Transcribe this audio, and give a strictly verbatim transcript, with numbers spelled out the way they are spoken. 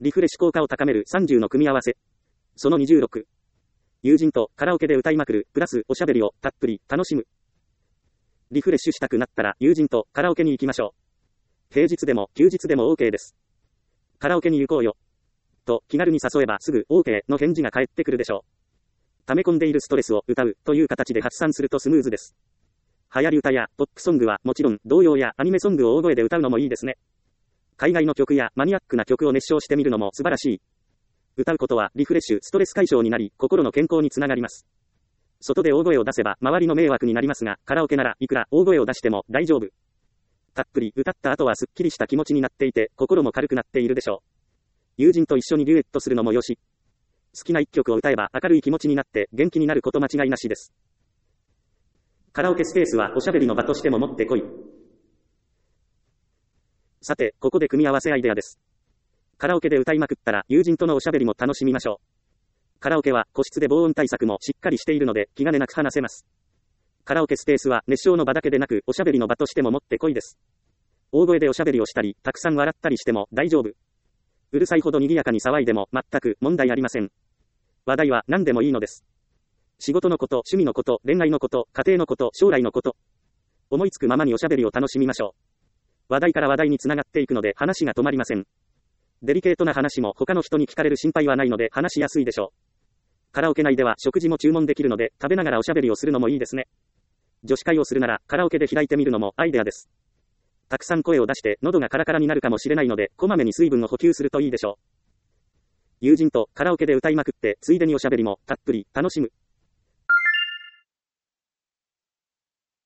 リフレッシュ効果を高めるさんじゅうの組み合わせ。そのにじゅうろく。友人とカラオケで歌いまくる、プラスおしゃべりをたっぷり楽しむ。リフレッシュしたくなったら友人とカラオケに行きましょう。平日でも休日でも OK です。カラオケに行こうよ。と気軽に誘えばすぐ OK の返事が返ってくるでしょう。溜め込んでいるストレスを歌うという形で発散するとスムーズです。流行り歌やポップソングはもちろん童謡やアニメソングを大声で歌うのもいいですね。海外の曲やマニアックな曲を熱唱してみるのも素晴らしい。歌うことはリフレッシュ、ストレス解消になり、心の健康につながります。外で大声を出せば周りの迷惑になりますが、カラオケならいくら大声を出しても大丈夫。たっぷり歌った後はすっきりした気持ちになっていて、心も軽くなっているでしょう。友人と一緒にデュエットするのもよし。好きな一曲を歌えば明るい気持ちになって元気になること間違いなしです。カラオケスペースはおしゃべりの場としてももってこい。さて、ここで組み合わせアイデアです。カラオケで歌いまくったら友人とのおしゃべりも楽しみましょう。カラオケは個室で防音対策もしっかりしているので気兼ねなく話せます。カラオケスペースは熱唱の場だけでなくおしゃべりの場としてももってこいです。大声でおしゃべりをしたり、たくさん笑ったりしても大丈夫。うるさいほど賑やかに騒いでも全く問題ありません。話題は何でもいいのです。仕事のこと、趣味のこと、恋愛のこと、家庭のこと、将来のこと。思いつくままにおしゃべりを楽しみましょう。話題から話題につながっていくので話が止まりません。デリケートな話も他の人に聞かれる心配はないので話しやすいでしょう。カラオケ内では食事も注文できるので食べながらおしゃべりをするのもいいですね。女子会をするならカラオケで開いてみるのもアイデアです。たくさん声を出して喉がカラカラになるかもしれないのでこまめに水分を補給するといいでしょう。友人とカラオケで歌いまくってついでにおしゃべりもたっぷり楽しむ。